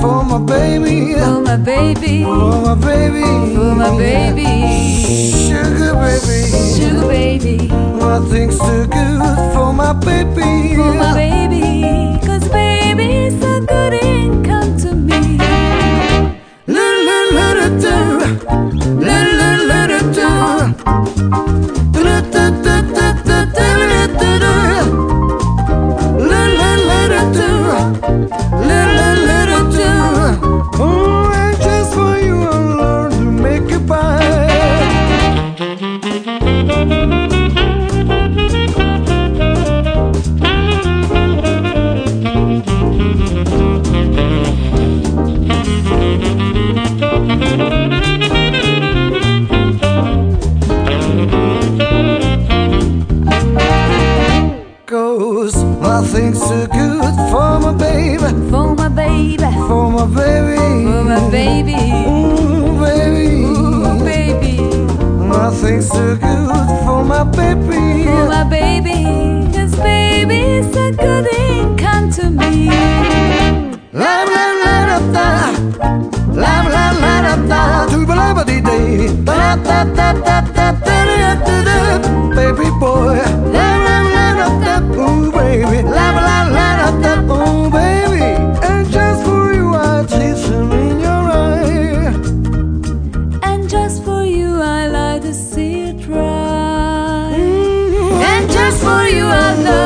for my baby, for my baby, for my baby, for my baby, sugar baby, sugar baby, nothing's too good for my baby, for my baby, 'cause baby's so good and come to me. Oh, and just for you I learned to make a pie. Goes nothing's too good for my baby, For my baby, for my baby, for my baby, ooh baby, ooh baby, nothing's too good for my baby, for my baby, 'cause baby's so good and come to me. la la la da da, la la la da da, do ba la ba dee dee, da da da da da da da da da, baby boy, la la la da da, ooh baby, la la la da da, ooh baby, and just for you I listen in your eye. And just for you I like to see it right. And just for you I love